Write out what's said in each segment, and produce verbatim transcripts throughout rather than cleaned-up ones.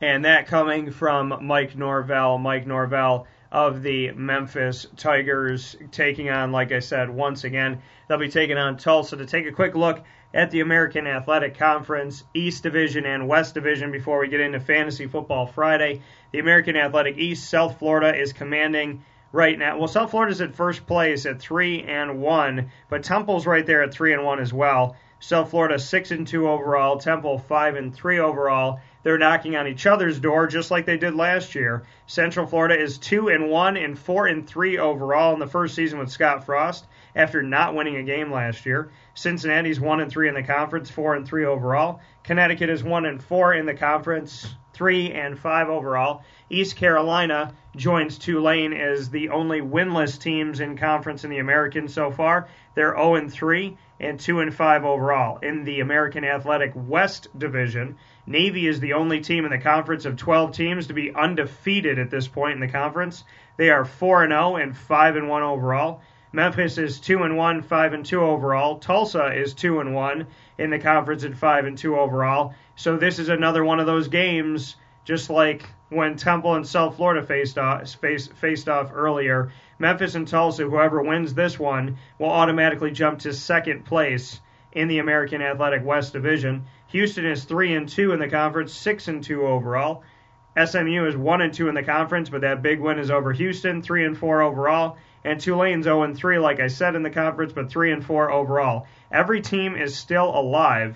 And that coming from Mike Norvell. Mike Norvell of the Memphis Tigers taking on, like I said, once again, they'll be taking on Tulsa. To take a quick look at the American Athletic Conference, East Division and West Division before we get into Fantasy Football Friday. The American Athletic East, South Florida is commanding right now. Well, South Florida's at first place at three and one, but Temple's right there at three and one as well. South Florida six and two overall, Temple five and three overall. They're knocking on each other's door just like they did last year. Central Florida is two and one and four and three overall in the first season with Scott Frost after not winning a game last year. Cincinnati's one and three in the conference, four and three overall. Connecticut is one and four in the conference, three and five overall. East Carolina joins Tulane as the only winless teams in conference in the American so far. They're oh and three and two and five overall. In the American Athletic West Division, Navy is the only team in the conference of twelve teams to be undefeated at this point in the conference. They are four and oh and five and one overall. Memphis is two and one, five and two overall. Tulsa is two and one in the conference at five and two overall. So this is another one of those games, just like when Temple and South Florida faced off, faced, faced off earlier. Memphis and Tulsa, whoever wins this one, will automatically jump to second place in the American Athletic West Division. Houston is three and two in the conference, six and two overall. S M U is one and two in the conference, but that big win is over Houston, three and four overall. And Tulane's oh and three, like I said, in the conference, but three and four overall. Every team is still alive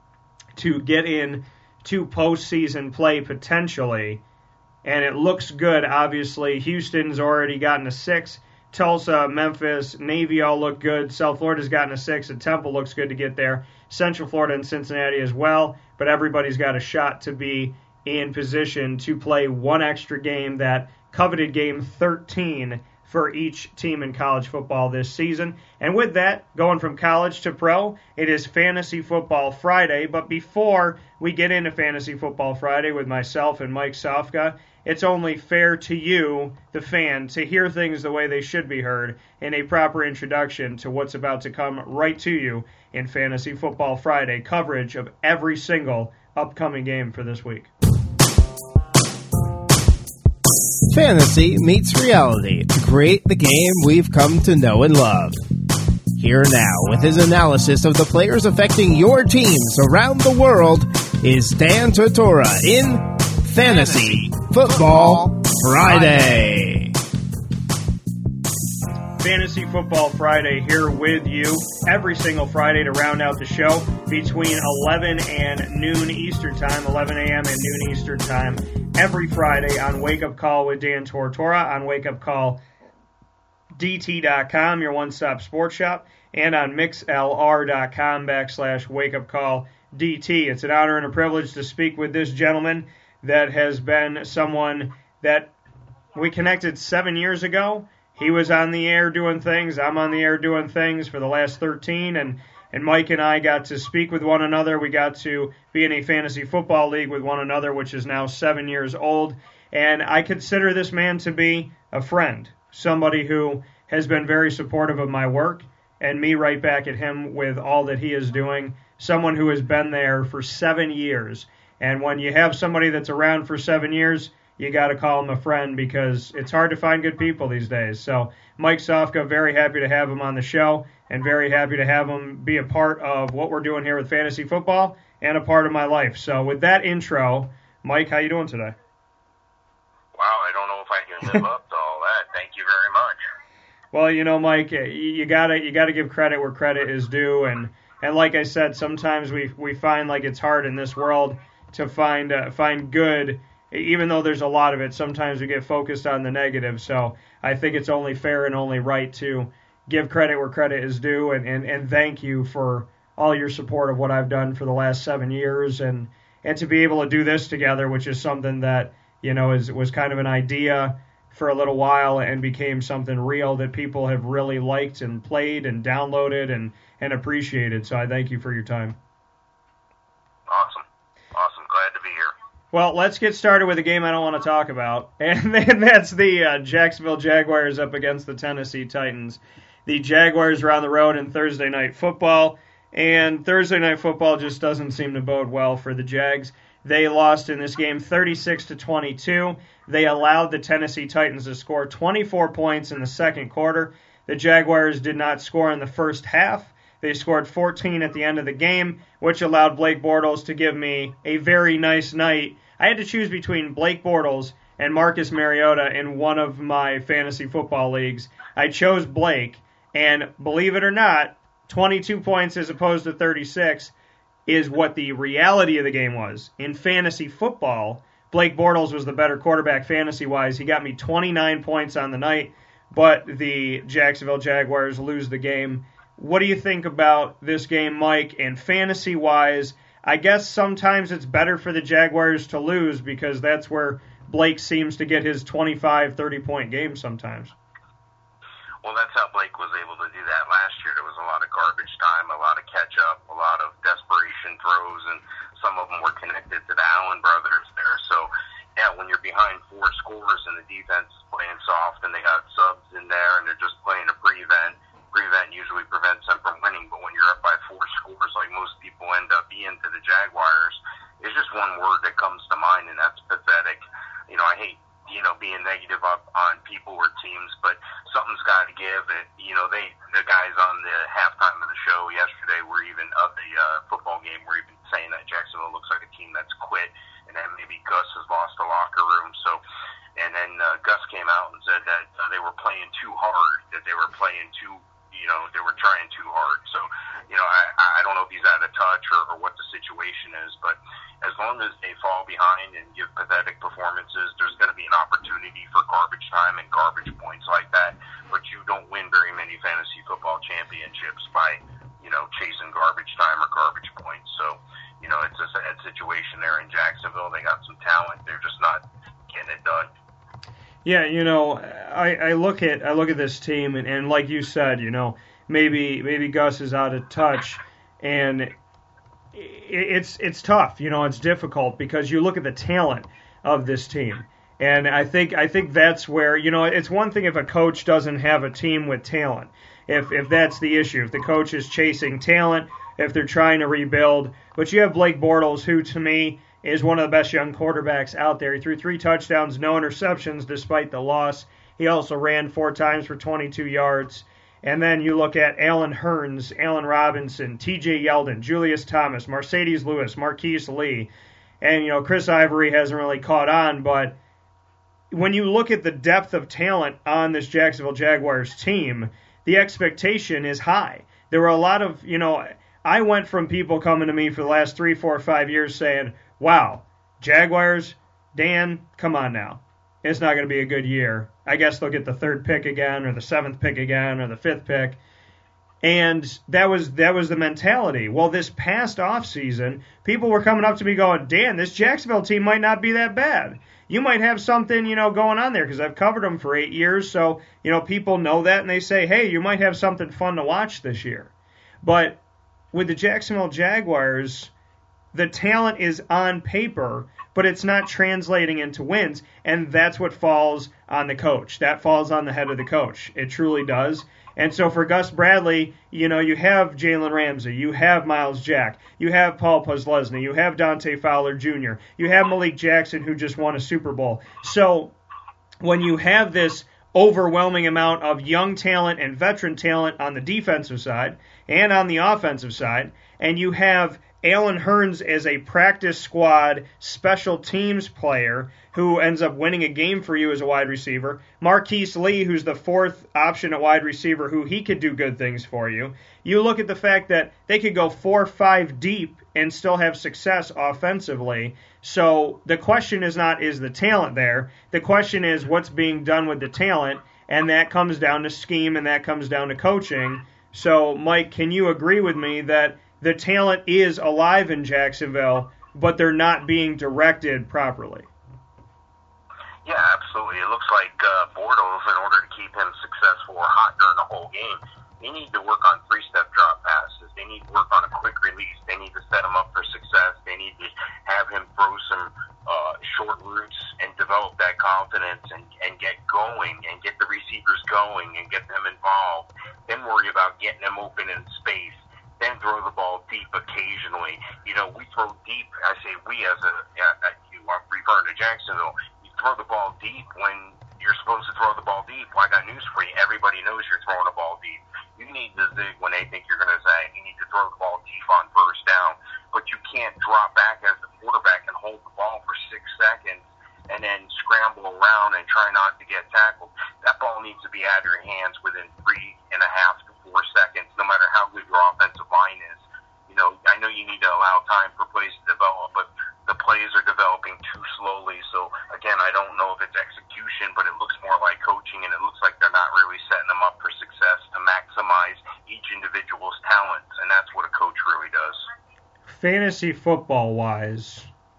to get in to postseason play potentially, and it looks good. Obviously, Houston's already gotten a six. Tulsa, Memphis, Navy all look good. South Florida's gotten a six, and Temple looks good to get there. Central Florida and Cincinnati as well, but everybody's got a shot to be in position to play one extra game, that coveted game thirteen for each team in college football this season. And with that, going from college to pro, it is Fantasy Football Friday. But before we get into Fantasy Football Friday with myself and Mike Sofka, it's only fair to you, the fan, to hear things the way they should be heard in a proper introduction to what's about to come right to you in Fantasy Football Friday, coverage of every single upcoming game for this week. Fantasy meets reality to create the game we've come to know and love. Here now, with his analysis of the players affecting your teams around the world, is Dan Tortora in Fantasy Football Friday. Fantasy Football Friday here with you every single Friday to round out the show between eleven and noon Eastern Time, eleven a.m. and noon Eastern Time, every Friday on Wake Up Call with Dan Tortora on wake up call d t dot com, your one-stop sports shop, and on mixlr.com backslash wake up call dt. It's an honor and a privilege to speak with this gentleman that has been someone that we connected seven years ago. He was on the air doing things. I'm on the air doing things for the last thirteen, and, and Mike and I got to speak with one another. We got to be in a fantasy football league with one another, which is now seven years old. And I consider this man to be a friend, somebody who has been very supportive of my work, and me right back at him with all that he is doing, someone who has been there for seven years. And when you have somebody that's around for seven years, you got to call him a friend, because it's hard to find good people these days. So Mike Sofka, very happy to have him on the show, and very happy to have him be a part of what we're doing here with fantasy football and a part of my life. So with that intro, Mike, how you doing today? Wow, I don't know if I can live up to all that. Thank you very much. Well, you know, Mike, you gotta you gotta give credit where credit is due, and and like I said, sometimes we we find like it's hard in this world to find uh, find good. Even though there's a lot of it, sometimes we get focused on the negative. So I think it's only fair and only right to give credit where credit is due, and, and, and thank you for all your support of what I've done for the last seven years, and, and to be able to do this together, which is something that, you know, is was kind of an idea for a little while and became something real that people have really liked and played and downloaded and, and appreciated. So I thank you for your time. Awesome. Awesome. Glad to be here. Well, let's get started with a game I don't want to talk about, and that's the uh, Jacksonville Jaguars up against the Tennessee Titans. The Jaguars are on the road in Thursday Night Football, and Thursday Night Football just doesn't seem to bode well for the Jags. They lost in this game thirty-six to twenty-two. They allowed the Tennessee Titans to score twenty-four points in the second quarter. The Jaguars did not score in the first half. They scored fourteen at the end of the game, which allowed Blake Bortles to give me a very nice night. I had to choose between Blake Bortles and Marcus Mariota in one of my fantasy football leagues. I chose Blake, and believe it or not, twenty-two points as opposed to thirty-six is what the reality of the game was. In fantasy football, Blake Bortles was the better quarterback fantasy-wise. He got me twenty-nine points on the night, but the Jacksonville Jaguars lose the game. What do you think about this game, Mike? And fantasy-wise, I guess sometimes it's better for the Jaguars to lose because that's where Blake seems to get his twenty-five, thirty-point games sometimes. Well, that's how Blake was able to do that last year. There was a lot of garbage time, a lot of catch-up, a lot of desperation throws, and some of them were connected to the Allen brothers there. So, yeah, when you're behind four scores and the defense is playing soft and they got subs in there and they're just playing a prevent, prevent usually prevents them from winning. But when you're up by four scores, like most people end up being to the Jaguars, it's just one word that comes to mind, and that's pathetic. You know, I hate you know, being negative up on people or teams, but something's got to give. It, you know, they the guys on the halftime of the show yesterday were even of the uh, football game were even saying that Jacksonville looks like a team that's quit, and that maybe Gus has lost the locker room. So, and then uh, Gus came out and said that uh, they were playing too hard, that they were playing too, you know, they were trying too hard. So, you know, I I don't know if he's out of touch or, or what the situation is, but as long as they fall behind and give pathetic performances, there's going to be an opportunity for garbage time and garbage points like that. But you don't win very many fantasy football championships by, you know, chasing garbage time or garbage points. So, you know, it's a sad situation there in Jacksonville. They got some talent. They're just not getting it done. Yeah, you know, I, I look at I look at this team, and, and like you said, you know, maybe maybe Gus is out of touch, and it's it's tough, you know, it's difficult because you look at the talent of this team, and I think I think that's where, you know, it's one thing if a coach doesn't have a team with talent, if if that's the issue, if the coach is chasing talent, if they're trying to rebuild, but you have Blake Bortles, who to me is one of the best young quarterbacks out there. He threw three touchdowns, no interceptions despite the loss. He also ran four times for twenty-two yards. And then you look at Allen Hurns, Allen Robinson, T J Yeldon, Julius Thomas, Mercedes Lewis, Marquise Lee. And, you know, Chris Ivory hasn't really caught on, but when you look at the depth of talent on this Jacksonville Jaguars team, the expectation is high. There were a lot of, you know, I went from people coming to me for the last three, four, five years saying, wow, Jaguars, Dan, come on now. It's not going to be a good year. I guess they'll get the third pick again, or the seventh pick again, or the fifth pick. And that was that was the mentality. Well, this past offseason, people were coming up to me going, Dan, this Jacksonville team might not be that bad. You might have something, you know, going on there, because I've covered them for eight years. So, you know, people know that, and they say, hey, you might have something fun to watch this year. But with the Jacksonville Jaguars, the talent is on paper, but it's not translating into wins, and that's what falls on the coach. That falls on the head of the coach. It truly does. And so for Gus Bradley, you know, you have Jalen Ramsey, you have Miles Jack, you have Paul Posluszny, you have Dante Fowler Junior, you have Malik Jackson, who just won a Super Bowl. So when you have this overwhelming amount of young talent and veteran talent on the defensive side and on the offensive side, and you have Allen Hurns as a practice squad special teams player who ends up winning a game for you as a wide receiver. Marquise Lee, who's the fourth option at wide receiver, who he could do good things for you. You look at the fact that they could go four or five deep and still have success offensively. So the question is not, is the talent there? The question is, what's being done with the talent? And that comes down to scheme, and that comes down to coaching. So, Mike, can you agree with me that the talent is alive in Jacksonville, but they're not being directed properly? Yeah, absolutely. It looks like uh, Bortles, in order to keep him successful or hot during the whole game, they need to work on three-step drop passes. They need to work on a quick release. They need to set him up for success. They need to have him throw some uh, short routes and develop that confidence and, and get going and get the receivers going and get them involved. Then worry about getting them open in space. then throw the ball deep occasionally. You know, we throw deep. I say we as a, uh, I'm referring to Jacksonville. You throw the ball deep when you're supposed to throw the ball deep. Well, I got news for you. Everybody knows you're throwing the ball deep. You need to zig when they think you're going to zag. You need to throw the ball deep on first down. But you can't drop back as the quarterback and hold the ball for six seconds and then scramble around and try not to get tackled. That ball needs to be out of your hands within three and a half to four seconds, no matter how good your offensive line is. You know, I know you need to allow time for plays to develop, but the plays are developing too slowly. So, again, I don't know if it's execution, but it looks more like coaching, and it looks like they're not really setting them up for success to maximize each individual's talents, and that's what a coach really does. Fantasy football-wise,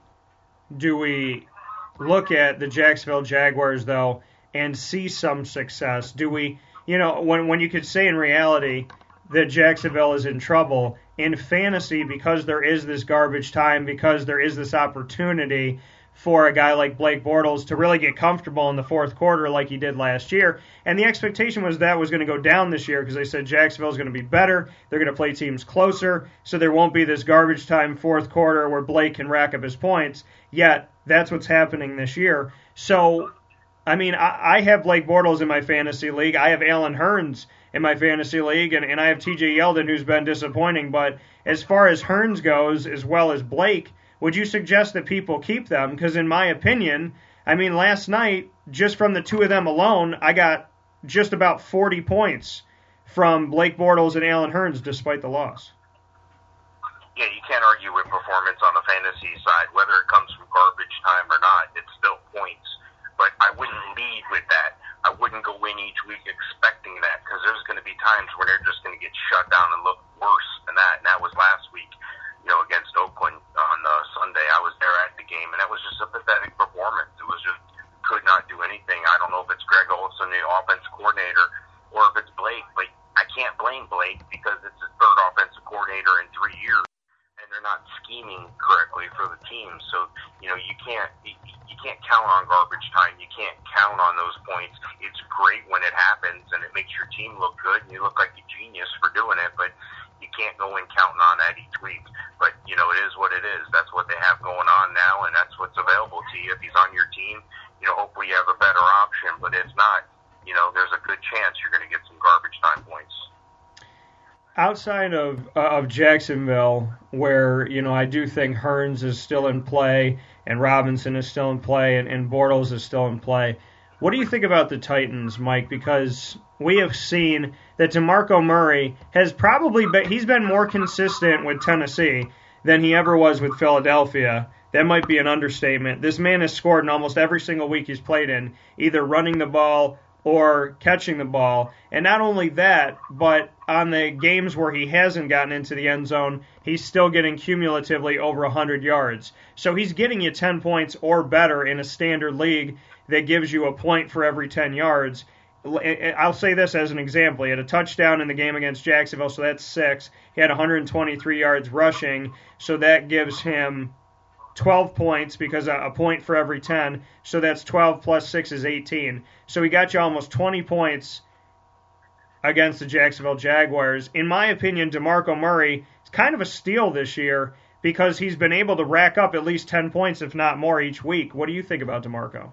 do we look at the Jacksonville Jaguars, though, and see some success? Do we, you know, when when you could say in reality that Jacksonville is in trouble, in fantasy, because there is this garbage time, because there is this opportunity for a guy like Blake Bortles to really get comfortable in the fourth quarter like he did last year. And the expectation was that was going to go down this year because they said Jacksonville's going to be better, they're going to play teams closer, so there won't be this garbage time fourth quarter where Blake can rack up his points. Yet, that's what's happening this year. So, I mean, I, I have Blake Bortles in my fantasy league. I have Allen Hurns in my fantasy league, and, and I have T J Yeldon, who's been disappointing. But as far as Hurns goes, as well as Blake, would you suggest that people keep them? Because in my opinion, I mean, last night, just from the two of them alone, I got just about forty points from Blake Bortles and Allen Hurns, despite the loss. Yeah, you can't argue with performance on the fantasy side, whether it comes from garbage time or not. It's still points. But I wouldn't lead with that. I wouldn't go in each week expecting that, because there's going to be times where they're just going to get shut down and look worse than that. And that was last week, you know, against Oakland on uh, Sunday. I was there at the game, and that was just a pathetic performance. It was just could not do anything. I don't know if it's Greg Olson, the offensive coordinator, or if it's Blake, but I can't blame Blake because it's his third offensive coordinator in three years. And they're not scheming correctly for the team. So, you know, you can't you, you can't count on garbage time. You can't count on those points. It's great when it happens and it makes your team look good and you look like a genius for doing it, but you can't go in counting on that each week. But, you know, it is what it is. That's what they have going on now, and that's what's available to you. If he's on your team, you know, hopefully you have a better option. But if not, you know, there's a good chance you're going to get some garbage time points. Outside of uh, of Jacksonville, where, you know, I do think Hurns is still in play and Robinson is still in play and, and Bortles is still in play, what do you think about the Titans, Mike? Because we have seen that DeMarco Murray has probably been, he's been more consistent with Tennessee than he ever was with Philadelphia. That might be an understatement. This man has scored in almost every single week he's played in, either running the ball or catching the ball. And not only that, but on the games where he hasn't gotten into the end zone, he's still getting cumulatively over one hundred yards. So he's getting you ten points or better in a standard league that gives you a point for every ten yards. I'll say this as an example. He had a touchdown in the game against Jacksonville, so that's six. He had one hundred twenty-three yards rushing, so that gives him twelve points, because a point for every ten, so that's twelve plus six is eighteen. So he got you almost twenty points against the Jacksonville Jaguars. In my opinion, DeMarco Murray is kind of a steal this year because he's been able to rack up at least ten points, if not more, each week. What do you think about DeMarco?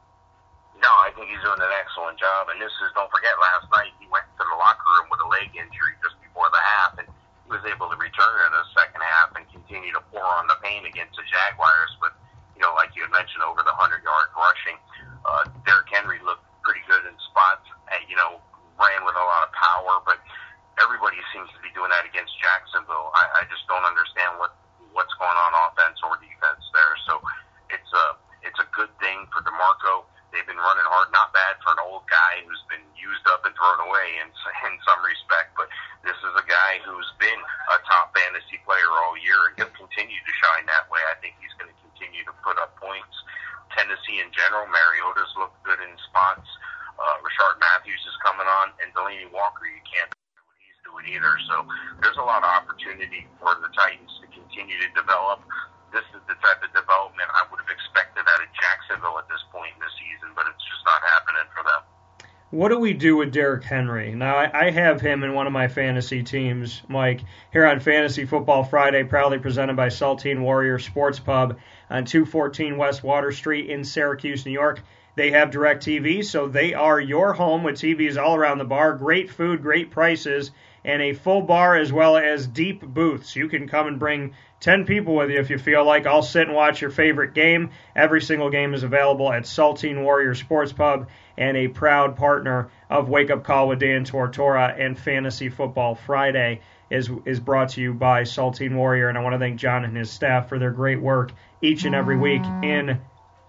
No, I think he's doing an excellent job. And this is, don't forget, last night he went to the locker room with a leg injury just before the half, and he was able to return in the second half and continue to pour on the pain against the Jaguars. But, you know, like you had mentioned, over the one hundred yard rushing, uh, Derrick Henry looked pretty good in spots, and, you know, ran with a lot of power, but everybody seems to be doing that against Jacksonville. I, I just don't understand what what's going on offense or defense there. So it's a it's a good thing for DeMarco. They've been running hard, not bad for an old guy who's been used up and thrown away in in some respect. But this is a guy who's been a top fantasy player all year, and he'll continue to shine that way. I think he's going to continue to put up points. Tennessee in general, Mariota's looked good in spots. Uh, Rashard Matthews is coming on, and Delaney Walker, you can't do what he's doing either. So there's a lot of opportunity for the Titans to continue to develop. This is the type of development I would have expected out of Jacksonville at this point in the season, but it's just not happening for them. what do we do with Derrick Henry? Now, I, I have him in one of my fantasy teams, Mike, here on Fantasy Football Friday, proudly presented by Saltine Warrior Sports Pub on two fourteen West Water Street in Syracuse, New York. They have DirecTV, so they are your home with T Vs all around the bar. Great food, great prices, and a full bar as well as deep booths. You can come and bring ten people with you if you feel like. I'll sit and watch your favorite game. Every single game is available at Saltine Warrior Sports Pub, and a proud partner of Wake Up Call with Dan Tortora and Fantasy Football Friday is is brought to you by Saltine Warrior. And I want to thank John and his staff for their great work each and every week in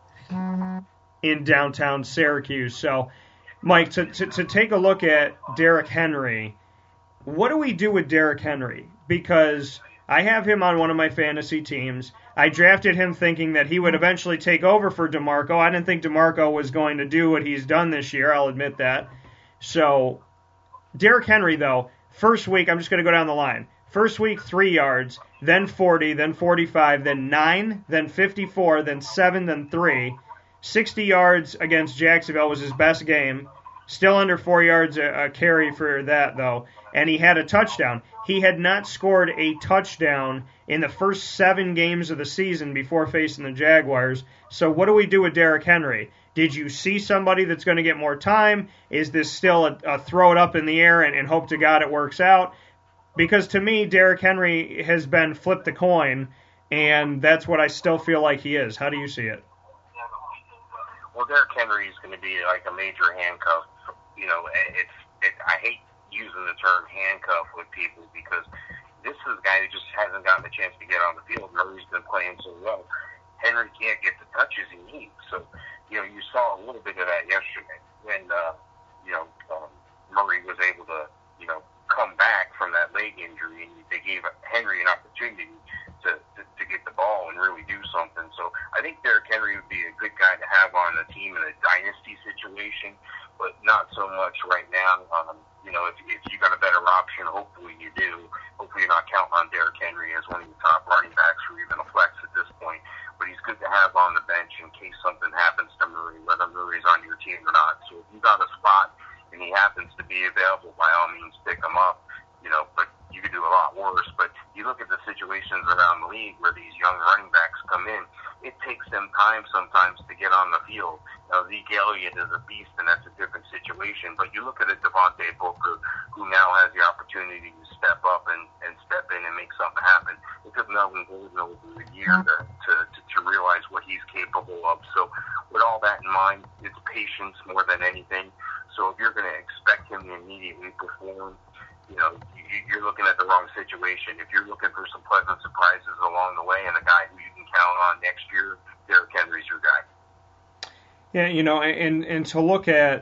in downtown Syracuse. So, Mike, to, to, to take a look at Derrick Henry, what do we do with Derrick Henry? Because I have him on one of my fantasy teams. I drafted him thinking that he would eventually take over for DeMarco. I didn't think DeMarco was going to do what he's done this year. I'll admit that. So, Derrick Henry, though, first week, I'm just going to go down the line. First week, three yards, then forty, then forty-five, then nine, then fifty-four, then seven, then three. sixty yards against Jacksonville was his best game. Still under four yards a, a carry for that, though. And he had a touchdown. He had not scored a touchdown in the first seven games of the season before facing the Jaguars. So what do we do with Derrick Henry? Did you see somebody that's going to get more time? Is this still a, a throw it up in the air and, and hope to God it works out? Because to me, Derrick Henry has been flip the coin, and that's what I still feel like he is. How do you see it? Well, Derrick Henry is going to be like a major handcuff. You know, it's it, I hate using the term handcuff with people because this is a guy who just hasn't gotten the chance to get on the field. Murray's been playing so well. Henry can't get the touches he needs. So, you know, you saw a little bit of that yesterday when, uh, you know, um, Murray was able to, you know, come back from that leg injury, and they gave Henry an opportunity to, to, to get the ball and really do something. So I think Derrick Henry would be a good guy to have on the team in a dynasty situation, but not so much right now. Um, you know, if, if you got a better option, hopefully you do. Hopefully you're not counting on Derrick Henry as one of your top running backs or even a flex at this point. But he's good to have on the bench in case something happens to Murray, whether Murray's on your team or not. So if you got a spot and he happens to be available, by all means pick him up. You know, but you could do a lot worse. But you look at the situations around the league where these young running backs come in, it takes them time sometimes to get on the field. Now, Zeke Elliott is a beast, and that's a different situation. But you look at a Devontae Booker who now has the opportunity to step up and, and step in and make something happen. It took Melvin Gordon over a year to, to, to, to realize what he's capable of. So with all that in mind, it's patience more than anything. So if you're going to expect him to immediately perform, you know, you're looking at the wrong situation. If you're looking for some pleasant surprises along the way and a guy who you can count on next year, Derrick Henry's your guy. Yeah, you know, and, and to look at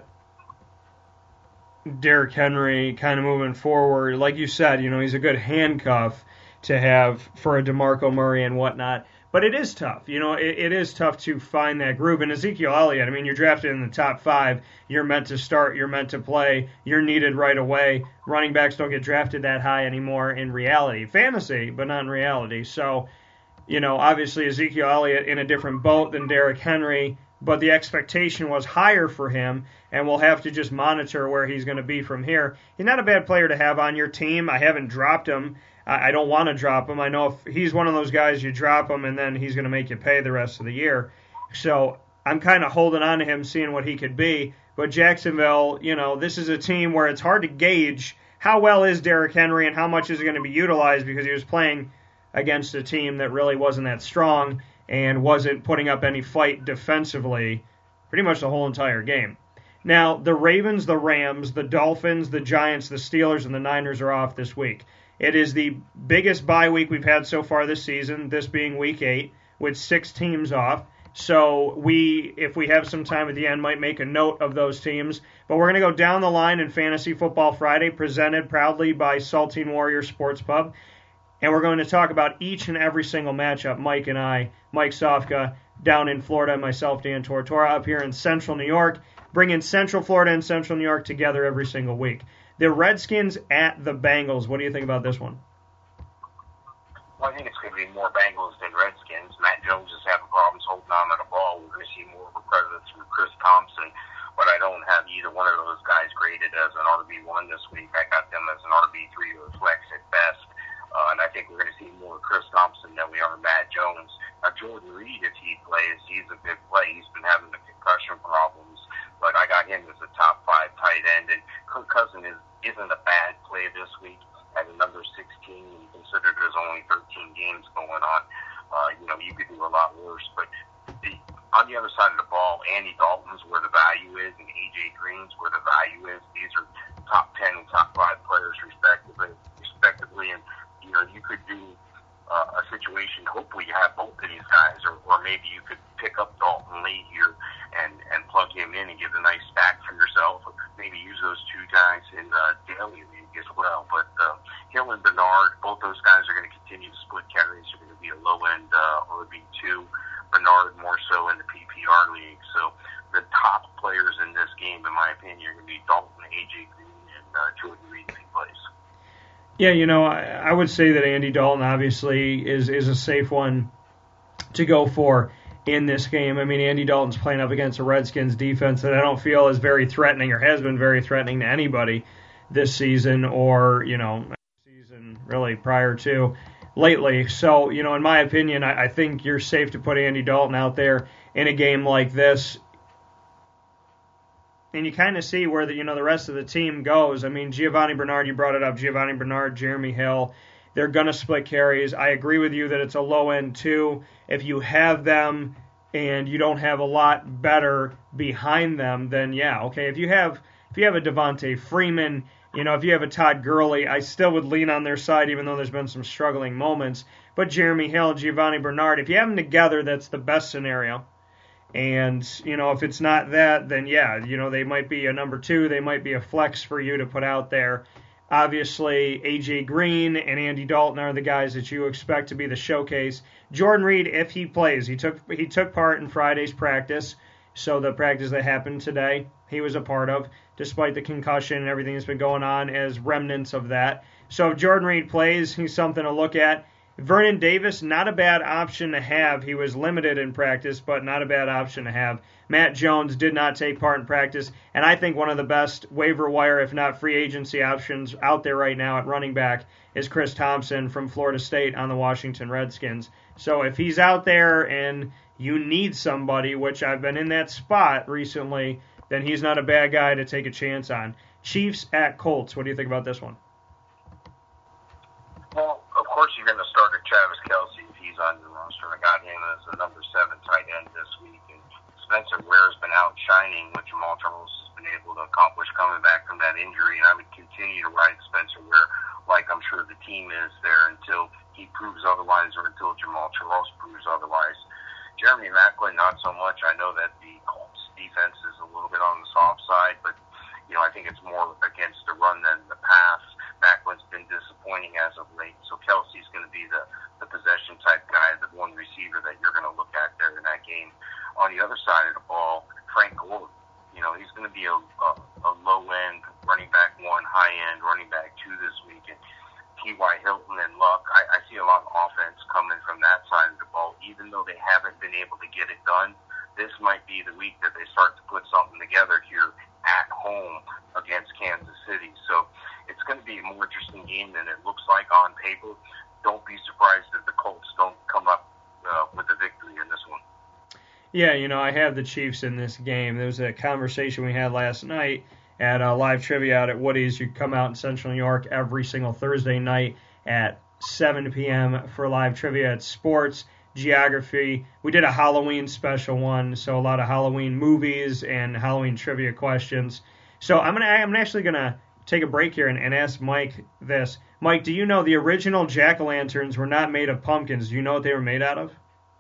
Derrick Henry kind of moving forward, like you said, you know, he's a good handcuff to have for a DeMarco Murray and whatnot. But it is tough. You know, it, it is tough to find that groove. And Ezekiel Elliott, I mean, you're drafted in the top five. You're meant to start. You're meant to play. You're needed right away. Running backs don't get drafted that high anymore in reality. Fantasy, but not in reality. So, you know, obviously Ezekiel Elliott in a different boat than Derrick Henry, but the expectation was higher for him, and we'll have to just monitor where he's going to be from here. He's not a bad player to have on your team. I haven't dropped him. I don't want to drop him. I know if he's one of those guys, you drop him, and then he's going to make you pay the rest of the year. So I'm kind of holding on to him, seeing what he could be. But Jacksonville, you know, this is a team where it's hard to gauge how well is Derrick Henry and how much is it going to be utilized because he was playing against a team that really wasn't that strong and wasn't putting up any fight defensively pretty much the whole entire game. Now, the Ravens, the Rams, the Dolphins, the Giants, the Steelers, and the Niners are off this week. It is the biggest bye week we've had so far this season, this being week eight, with six teams off. So we, if we have some time at the end, might make a note of those teams. But we're going to go down the line in Fantasy Football Friday, presented proudly by Saltine Warrior Sports Pub. And we're going to talk about each and every single matchup, Mike and I, Mike Sofka down in Florida, and myself, Dan Tortora, up here in Central New York, bringing Central Florida and Central New York together every single week. The Redskins at the Bengals. What do you think about this one? Well, I think it's going to be more Bengals than Redskins. Matt Jones is having problems holding on to the ball. We're going to see more of a presence from Chris Thompson, but I don't have either one of those guys projected as an R B one this week. I got them as an R B three or flex at best. Uh, and I think we're going to see more Chris Thompson than we are Matt Jones. Now, Jordan Reed, if he plays, he's a big play. He's been having the concussion problems, but I got him as a top five tight end. And Kirk Cousins is, isn't a bad play this week at a number sixteen. And considered there's only thirteen games going on. Uh, you know, you could do a lot worse. But the, on the other side of the ball, Andy Dalton's where the value is, and A J Green's where the value is. These are top ten and top five players respectively. respectively and you know, you could do uh, a situation, hopefully you have both of these guys, or, or maybe you could pick up Dalton late here and, and plug him in and get a nice stack for yourself, or maybe use those two guys in the daily league as well. But uh, Hill and Bernard, both those guys are going to continue to split carries. They're going to be a low-end uh, R B two. Bernard more so in the P P R league. So the top players in this game, in my opinion, are going to be Dalton, A J Green, and uh, Jordan Reed if he plays. Yeah, you know, I, I would say that Andy Dalton obviously is, is a safe one to go for in this game. I mean, Andy Dalton's playing up against a Redskins defense that I don't feel is very threatening or has been very threatening to anybody this season or, you know, season really prior to lately. So, you know, in my opinion, I, I think you're safe to put Andy Dalton out there in a game like this. And you kind of see where the you know the rest of the team goes. I mean, Giovanni Bernard, you brought it up. Giovanni Bernard, Jeremy Hill, they're going to split carries. I agree with you that it's a low end too. If you have them and you don't have a lot better behind them, then yeah, okay. If you have if you have a Devontae Freeman, you know, if you have a Todd Gurley, I still would lean on their side, even though there's been some struggling moments. But Jeremy Hill, Giovanni Bernard, if you have them together, that's the best scenario. And, you know, if it's not that, then, yeah, you know, they might be a number two. They might be a flex for you to put out there. Obviously, A J Green and Andy Dalton are the guys that you expect to be the showcase. Jordan Reed, if he plays, he took he took part in Friday's practice. So the practice that happened today, he was a part of, despite the concussion and everything that's been going on as remnants of that. So if Jordan Reed plays, he's something to look at. Vernon Davis, not a bad option to have. He was limited in practice, but not a bad option to have. Matt Jones did not take part in practice, and I think one of the best waiver wire, if not free agency options out there right now at running back is Chris Thompson from Florida State on the Washington Redskins. So if he's out there and you need somebody, which I've been in that spot recently, then he's not a bad guy to take a chance on. Chiefs at Colts. What do you think about this one? Well, of course you're going to start at Travis Kelce if he's on your roster. I got him as the number seven tight end this week. And Spencer Ware's been out shining, what Jamal Charles has been able to accomplish coming back from that injury. And I would continue to ride Spencer Ware like I'm sure the team is there until he proves otherwise or until Jamal Charles proves otherwise. Jeremy Maclin, not so much. I know that the Colts defense is a little bit on the soft side, but you know I think it's more against the run than the pass. Macklin's been disappointing as of late, so Kelsey's going to be the, the possession type guy, the one receiver that you're going to look at there in that game. On the other side of the ball, Frank Gore, you know, he's going to be a, a, a low-end running back one, high-end running back two this week. And T Y. Hilton and Luck, I, I see a lot of offense coming from that side of the ball, even though they haven't been able to get it done. This might be the week that they start to put something together here at home against Kansas City. So it's going to be a more interesting game than it looks like on paper. Don't be surprised if the Colts don't come up uh, with a victory in this one. Yeah, you know, I have the Chiefs in this game. There was a conversation we had last night at uh, Live Trivia out at Woody's. You come out in Central New York every single Thursday night at seven p.m. for Live Trivia at Sports, Geography. We did a Halloween special one, so a lot of Halloween movies and Halloween trivia questions. So I'm gonna, I'm actually going to take a break here and, and ask Mike this. Mike, do you know the original jack-o'-lanterns were not made of pumpkins? Do you know what they were made out of?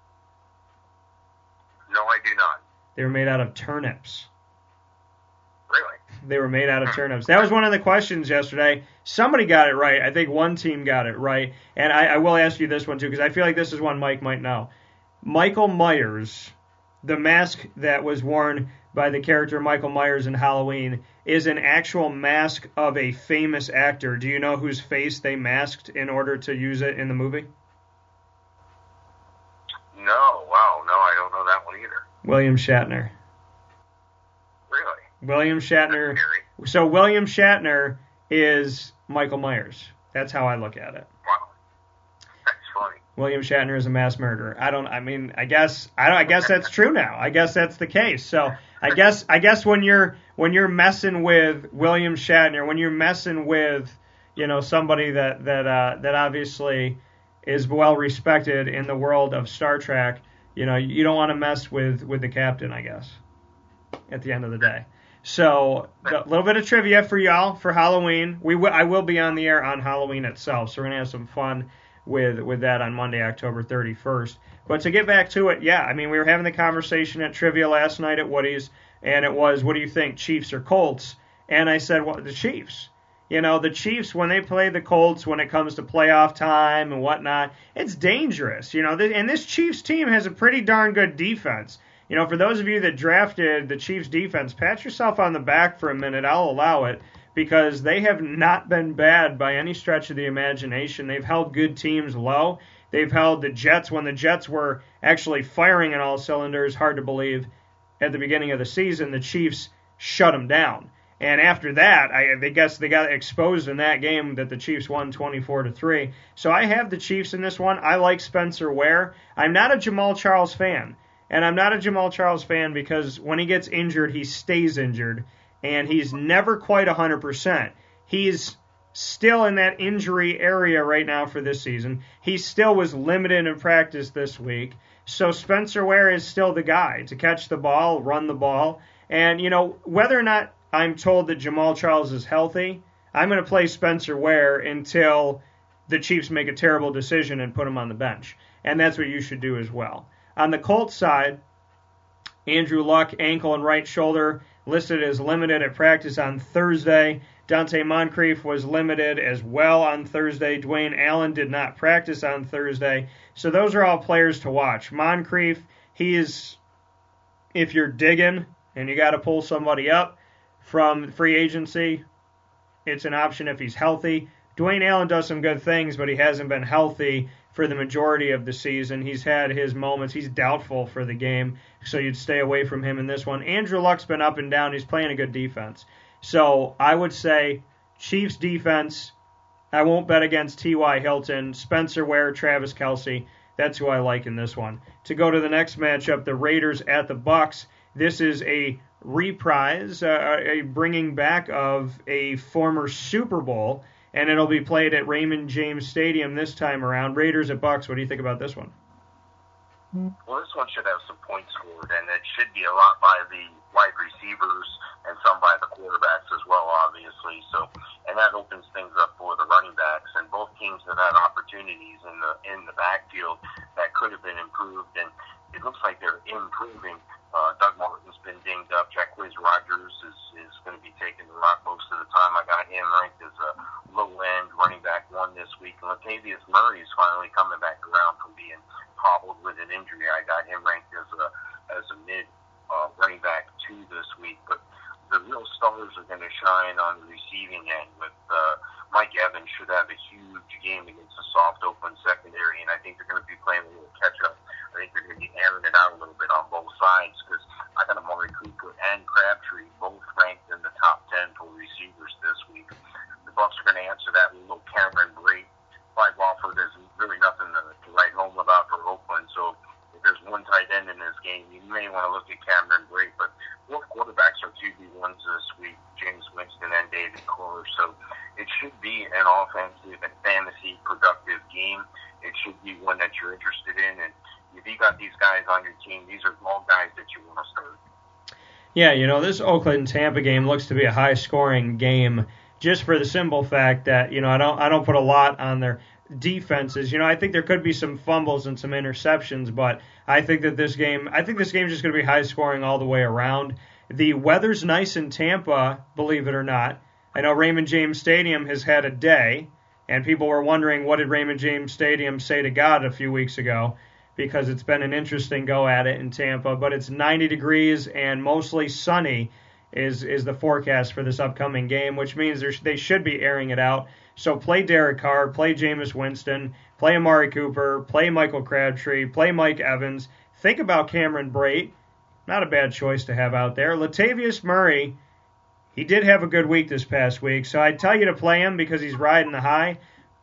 No, I do not. They were made out of turnips. Really? They were made out of turnips. That was one of the questions yesterday. Somebody got it right. I think one team got it right. And I, I will ask you this one, too, because I feel like this is one Mike might know. Michael Myers, the mask that was worn by the character Michael Myers in Halloween, is an actual mask of a famous actor. Do you know whose face they masked in order to use it in the movie? No, wow, no, I don't know that one either. William Shatner. Really? William Shatner So William Shatner is Michael Myers. That's how I look at it. Wow. That's funny. William Shatner is a mass murderer. I don't. I mean, I guess. I don't. I guess that's true now. I guess that's the case. So I guess. I guess when you're when you're messing with William Shatner, when you're messing with, you know, somebody that that uh, that obviously is well respected in the world of Star Trek, you know, you don't want to mess with with the captain, I guess. At the end of the day. So a little bit of trivia for y'all for Halloween. We w- I will be on the air on Halloween itself, so we're gonna have some fun with with that on Monday, October thirty-first. But to get back to it, yeah, I mean, we were having the conversation at trivia last night at Woody's, and it was, what do you think, Chiefs or Colts? And I said, well, the Chiefs. You know, the Chiefs, when they play the Colts, when it comes to playoff time and whatnot, it's dangerous. You know, and this Chiefs team has a pretty darn good defense. You know, for those of you that drafted the Chiefs defense, pat yourself on the back for a minute. I'll allow it, because they have not been bad by any stretch of the imagination. They've held good teams low. They've held the Jets when the Jets were actually firing on all cylinders, hard to believe, at the beginning of the season. The Chiefs shut them down. And after that, I, I guess they got exposed in that game that the Chiefs won twenty-four to three. So I have the Chiefs in this one. I like Spencer Ware. I'm not a Jamal Charles fan. And I'm not a Jamal Charles fan because when he gets injured, he stays injured. And he's never quite one hundred percent. He's still in that injury area right now for this season. He still was limited in practice this week. So Spencer Ware is still the guy to catch the ball, run the ball. And, you know, whether or not I'm told that Jamal Charles is healthy, I'm going to play Spencer Ware until the Chiefs make a terrible decision and put him on the bench. And that's what you should do as well. On the Colts side, Andrew Luck, ankle and right shoulder, listed as limited at practice on Thursday. Dante Moncrief was limited as well on Thursday. Dwayne Allen did not practice on Thursday. So those are all players to watch. Moncrief, he is, if you're digging and you got to pull somebody up from free agency, it's an option if he's healthy. Dwayne Allen does some good things, but he hasn't been healthy for the majority of the season. He's had his moments. He's doubtful for the game, so you'd stay away from him in this one. Andrew Luck's been up and down. He's playing a good defense. So I would say Chiefs defense. I won't bet against T Y. Hilton, Spencer Ware, Travis Kelce. That's who I like in this one. To go to the next matchup, the Raiders at the Bucks. This is a reprise, uh, a bringing back of a former Super Bowl, and it'll be played at Raymond James Stadium this time around. Raiders at Bucks. What do you think about this one? Well, this one should have some points scored, and it should be a lot by the wide receivers and some by the quarterbacks as well, obviously. So, and that opens things up for the running backs. And both teams have had opportunities in the in the backfield that could have been improved, and it looks like they're improving. Uh, Doug Martin's been dinged up. Jacquizz Rodgers is, is going to be taking the rock most of the time. I got him ranked as a low-end running back one this week. And Latavius Murray is finally coming back around from being hobbled with an injury. I got him ranked as a as a mid uh, running back two this week. But the real stars are going to shine on the receiving end. With uh, Mike Evans should have a huge game against a soft open secondary, and I think they're going to be playing a little catch-up. I think they're going to be airing it out a little bit on both sides because I got Amari Cooper and Crabtree both ranked in the top ten for receivers this week. The Bucs are going to answer that with a little Cameron Brate. Clyde Wofford is really nothing to, to write home about for Oakland, so if there's one tight end in this game, you may want to look at Cameron Brate, but both quarterbacks are Q B ones this week, James Winston and David Kohler, so it should be an offensive and fantasy productive game. It should be one that you're interested in, and if you got these guys on your team, these are all guys that you want to start. Yeah, you know, this Oakland-Tampa game looks to be a high-scoring game just for the simple fact that, you know, I don't I don't put a lot on their defenses. You know, I think there could be some fumbles and some interceptions, but I think that this game, I think this game is just going to be high-scoring all the way around. The weather's nice in Tampa, believe it or not. I know Raymond James Stadium has had a day, and people were wondering what did Raymond James Stadium say to God a few weeks ago, because it's been an interesting go at it in Tampa. But it's ninety degrees and mostly sunny is is the forecast for this upcoming game, which means they should be airing it out. So play Derek Carr, play Jameis Winston, play Amari Cooper, play Michael Crabtree, play Mike Evans. Think about Cameron Brate. Not a bad choice to have out there. Latavius Murray, He did have a good week this past week, so I'd tell you to play him because he's riding the high,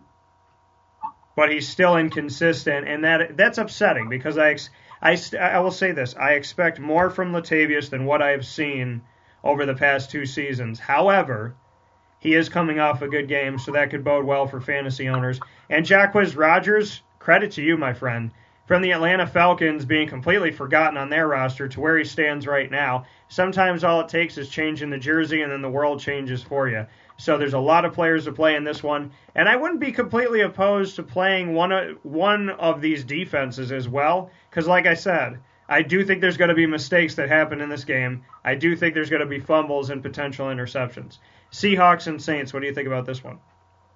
but he's still inconsistent, and that that's upsetting because I, I, I will say this. I expect more from Latavius than what I have seen over the past two seasons. However, he is coming off a good game, so that could bode well for fantasy owners. And Jacquizz Rodgers, credit to you, my friend. From the Atlanta Falcons being completely forgotten on their roster to where he stands right now, sometimes all it takes is changing the jersey and then the world changes for you. So there's a lot of players to play in this one, and I wouldn't be completely opposed to playing one of, one of these defenses as well, because like I said, I do think there's going to be mistakes that happen in this game. I do think there's going to be fumbles and potential interceptions. Seahawks and Saints, what do you think about this one?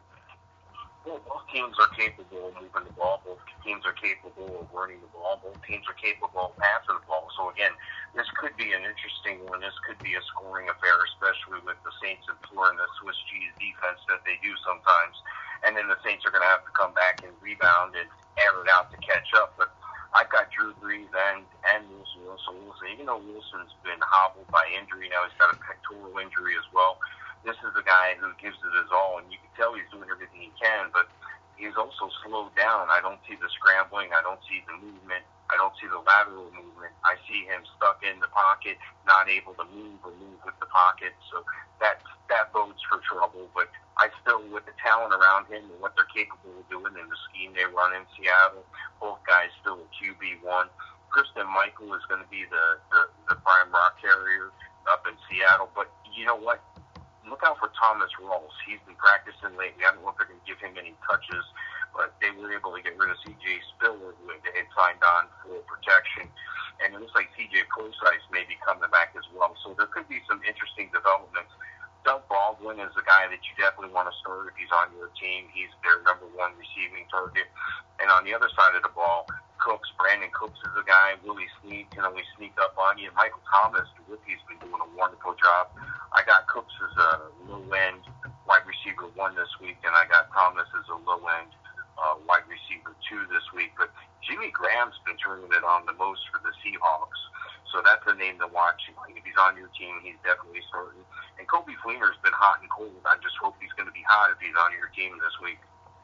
Well, both teams are capable of moving the ball. Both teams are capable of running the ball. Both teams are capable of passing the ball. So, again, this could be an interesting one. This could be a scoring affair, especially with the Saints employing the Swiss cheese defense that they do sometimes. And then the Saints are going to have to come back and rebound and air it out to catch up. But I've got Drew Brees and, and Wilson, Wilson, Wilson. Even though Wilson's been hobbled by injury, now he's got a pectoral injury as well. This is a guy who gives it his all, and you can tell he's doing everything he can, but he's also slowed down. I don't see the scrambling. I don't see the movement. I don't see the lateral movement. I see him stuck in the pocket, not able to move or move with the pocket. So that that bodes for trouble. But I still, with the talent around him and what they're capable of doing in the scheme they run in Seattle, both guys still a Q B one. Christian Michael is going to be the, the, the prime rock carrier up in Seattle. But you know what? Look out for Thomas Rawls. He's been practicing lately. I don't know if they're going to give him any touches, but they were able to get rid of C J Spiller, who they had signed on for protection. And it looks like C J Prosise may be coming back as well. So there could be some interesting developments. Doug Baldwin is a guy that you definitely want to start if he's on your team. He's their number one receiving target. And on the other side of the ball, Cooks, Brandon Cooks is a guy. Willie Snead can always sneak up on you. Michael Thomas, the rookie's been doing a wonderful job. I got Cooks as a low-end wide receiver one this week, and I got Thomas as a low-end uh, wide receiver two this week. But Jimmy Graham's been turning it on the most for the Seahawks, so that's a name to watch. If he's on your team, he's definitely starting. And Kobe Fleener's been hot and cold. I just hope he's going to be hot if he's on your team this week.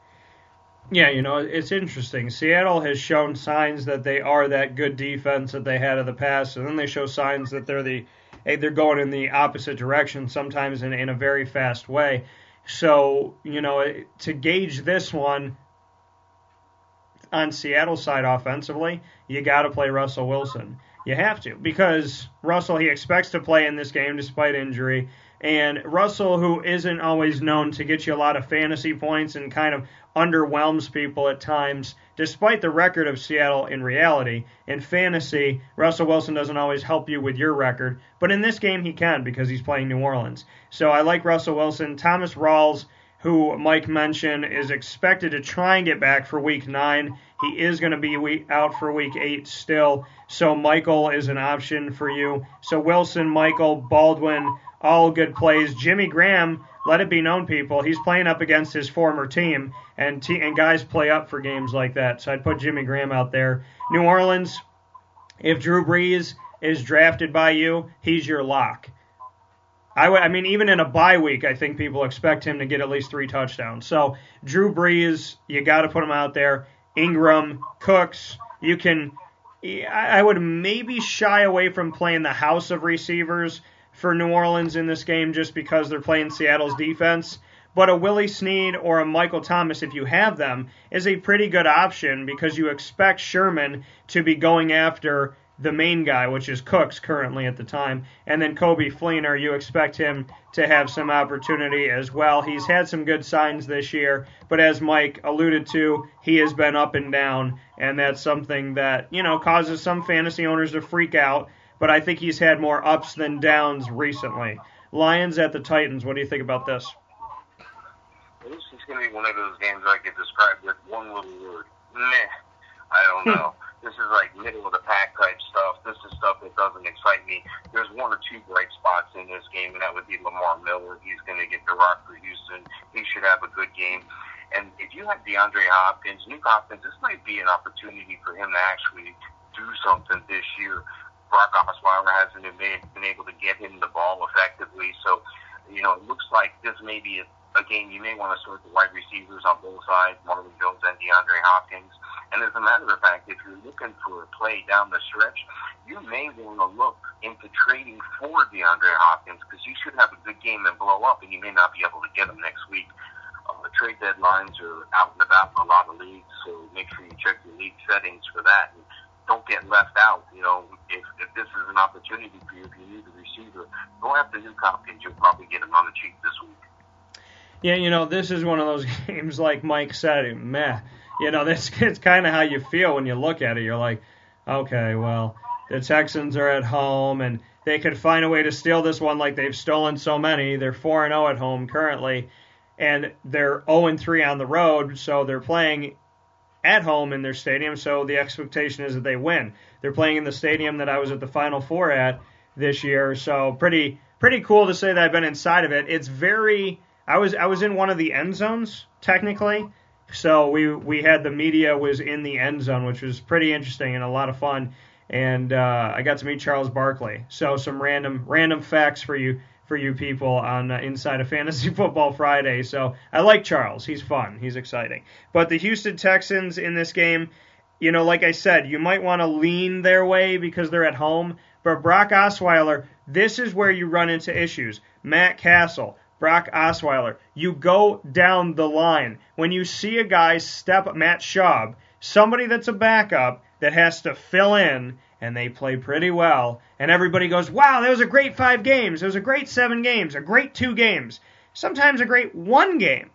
Yeah, you know, it's interesting. Seattle has shown signs that they are that good defense that they had in the past, and then they show signs that they're the they're going in the opposite direction, sometimes in, in a very fast way. So, you know, to gauge this one on Seattle's side offensively, you got to play Russell Wilson. You have to, because Russell, he expects to play in this game despite injury. And Russell, who isn't always known to get you a lot of fantasy points and kind of underwhelms people at times, despite the record of Seattle in reality, in fantasy, Russell Wilson doesn't always help you with your record. But in this game, he can because he's playing New Orleans. So I like Russell Wilson. Thomas Rawls, who Mike mentioned, is expected to try and get back for week nine. He is going to be week, out for week eight still. So Michael is an option for you. So Wilson, Michael, Baldwin, all good plays. Jimmy Graham, let it be known, people, he's playing up against his former team, and te- and guys play up for games like that. So I'd put Jimmy Graham out there. New Orleans, if Drew Brees is drafted by you, he's your lock. I, w- I mean, even in a bye week, I think people expect him to get at least three touchdowns. So Drew Brees, you got to put him out there. Ingram, Cooks, you can. I would maybe shy away from playing the house of receivers for New Orleans in this game just because they're playing Seattle's defense. But a Willie Snead or a Michael Thomas, if you have them, is a pretty good option because you expect Sherman to be going after the main guy, which is Cooks currently at the time. And then Kobe Fleener, you expect him to have some opportunity as well. He's had some good signs this year, but as Mike alluded to, he has been up and down, and that's something that, you know, causes some fantasy owners to freak out. But I think he's had more ups than downs recently. Lions at the Titans, what do you think about this? This is going to be one of those games I could describe with one little word. Meh. I don't know. This is like middle-of-the-pack type stuff. This is stuff that doesn't excite me. There's one or two bright spots in this game, and that would be Lamar Miller. He's going to get the rock for Houston. He should have a good game. And if you have DeAndre Hopkins, Nick Hopkins, this might be an opportunity for him to actually do something this year. Brock Osweiler hasn't been, been able to get him the ball effectively, so this may be a, a game you may want to start the wide receivers on both sides, Marvin Jones and DeAndre Hopkins. And as a matter of fact, if you're looking for a play down the stretch, you may want to look into trading for DeAndre Hopkins because you should have a good game and blow up, and you may not be able to get him next week. Uh, the trade deadlines are out and about in a lot of leagues, so make sure you check your league settings for that. And don't get left out. You know, if, if this is an opportunity for you, if you need a receiver, go after Nuke Hopkins. You'll probably get him on the cheap this week. Yeah, you know, this is one of those games like Mike said, meh. You know, that's it's kind of how you feel when you look at it. You're like, okay, well, the Texans are at home, and they could find a way to steal this one like they've stolen so many. They're four and oh at home currently, and they're oh and three on the road, so they're playing at home in their stadium, so the expectation is that they win. They're playing in the stadium that I was at the Final Four at this year, so pretty pretty cool to say that I've been inside of it. It's very I was I was in one of the end zones technically, so we we had the media was in the end zone, which was pretty interesting and a lot of fun. And uh, I got to meet Charles Barkley. So some random random facts for you for you people on uh, Inside of Fantasy Football Friday. So I like Charles. He's fun. He's exciting. But the Houston Texans in this game, you know, like I said, you might want to lean their way because they're at home. But Brock Osweiler, this is where you run into issues. Matt Castle, Brock Osweiler, you go down the line. When you see a guy step up, Matt Schaub, somebody that's a backup that has to fill in, and they play pretty well, and everybody goes, wow, that was a great five games, it was a great seven games, a great two games, sometimes a great one game.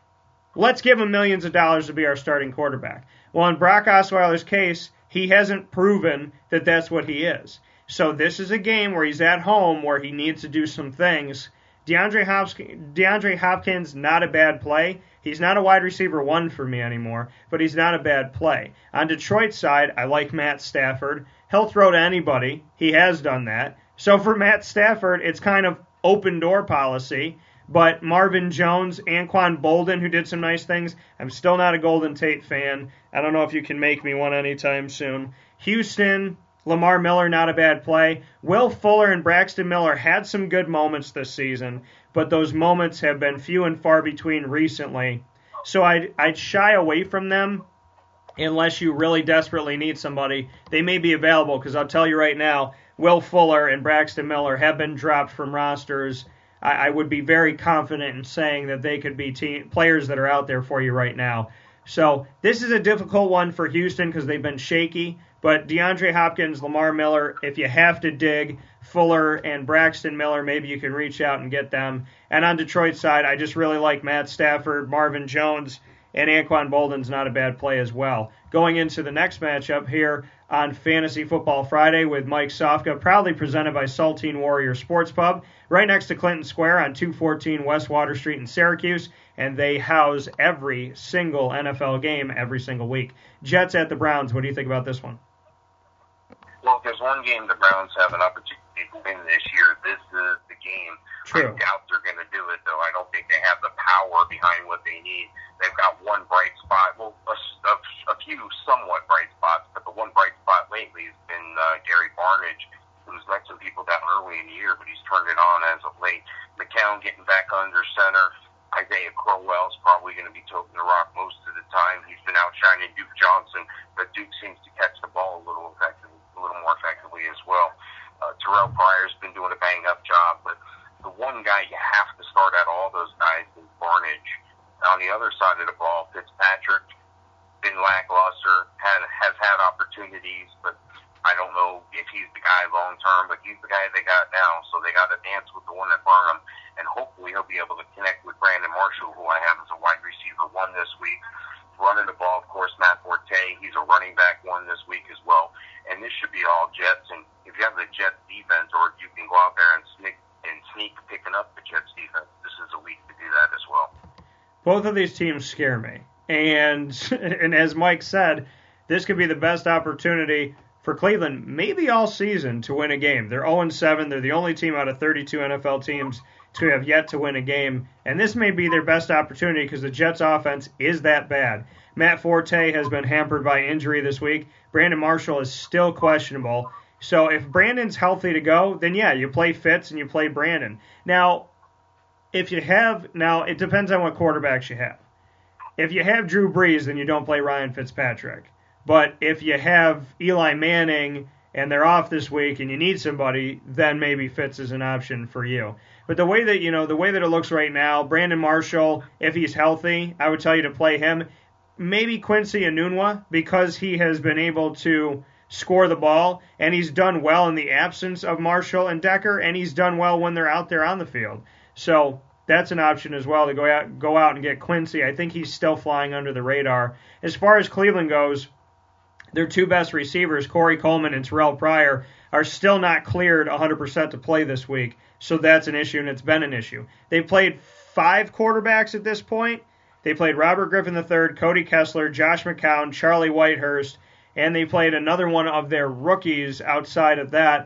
Let's give him millions of dollars to be our starting quarterback. Well, in Brock Osweiler's case, he hasn't proven that that's what he is. So this is a game where he's at home, where he needs to do some things. DeAndre Hopkins, DeAndre Hopkins, not a bad play. He's not a wide receiver one for me anymore, but he's not a bad play. On Detroit's side, I like Matt Stafford. He'll throw to anybody. He has done that. So for Matt Stafford, it's kind of open door policy. But Marvin Jones, Anquan Bolden, who did some nice things, I'm still not a Golden Tate fan. I don't know if you can make me one anytime soon. Houston, Lamar Miller, not a bad play. Will Fuller and Braxton Miller had some good moments this season, but those moments have been few and far between recently. So I'd, I'd shy away from them unless you really desperately need somebody. They may be available because I'll tell you right now, Will Fuller and Braxton Miller have been dropped from rosters. I, I would be very confident in saying that they could be team, players that are out there for you right now. So this is a difficult one for Houston because they've been shaky. But DeAndre Hopkins, Lamar Miller, if you have to dig, Fuller and Braxton Miller, maybe you can reach out and get them. And on Detroit's side, I just really like Matt Stafford, Marvin Jones, and Anquan Bolden's not a bad play as well. Going into the next matchup here on Fantasy Football Friday with Mike Sofka, proudly presented by Saltine Warrior Sports Pub, right next to Clinton Square on two fourteen West Water Street in Syracuse, and they house every single N F L game every single week. Jets at the Browns, what do you think about this one? Well, if there's one game the Browns have an opportunity to win this year, this is the game. True. I doubt they're going to do it, though. I don't think they have the power behind what they need. They've got one bright spot, well, a, a, a few somewhat bright spots, but the one bright spot lately has been uh, Gary Barnidge, who's let some people down early in the year, but he's turned it on as of late. McCown getting back under center. Isaiah Crowell's probably going to be toting the rock most of the time. He's been outshining Duke Johnson, but Duke seems to catch the ball a little effectively. A little more effectively as well. Uh, Terrell Pryor's been doing a bang-up job, but the one guy you have to start out all those guys is Barnidge. On the other side of the ball, Fitzpatrick been lackluster, had, has had opportunities, but I don't know if he's the guy long-term, but he's the guy they got now, so they got to dance with the one that burned him, and hopefully he'll be able to connect with Brandon Marshall, who I have as a wide receiver one this week. Running the ball, of course, Matt Forte, he's a running back one this week as well. And this should be all Jets. And if you have the Jets defense, or you can go out there and sneak and sneak picking up the Jets defense, this is a week to do that as well. Both of these teams scare me. And and as Mike said, this could be the best opportunity for Cleveland, maybe all season, to win a game. They're oh and seven. They're the only team out of thirty-two N F L teams to have yet to win a game. And this may be their best opportunity because the Jets' offense is that bad. Matt Forte has been hampered by injury this week. Brandon Marshall is still questionable. So if Brandon's healthy to go, then yeah, you play Fitz and you play Brandon. Now, if you have, now it depends on what quarterbacks you have. If you have Drew Brees, then you don't play Ryan Fitzpatrick. But if you have Eli Manning and they're off this week and you need somebody, then maybe Fitz is an option for you. But the way that, you know, the way that it looks right now, Brandon Marshall, if he's healthy, I would tell you to play him. Maybe Quincy Enunwa, because he has been able to score the ball, and he's done well in the absence of Marshall and Decker, and he's done well when they're out there on the field. So that's an option as well to go out, go out and get Quincy. I think he's still flying under the radar. As far as Cleveland goes, their two best receivers, Corey Coleman and Terrell Pryor, are still not cleared one hundred percent to play this week. So that's an issue, and it's been an issue. They've played five quarterbacks at this point. They played Robert Griffin the third, Cody Kessler, Josh McCown, Charlie Whitehurst, and they played another one of their rookies outside of that.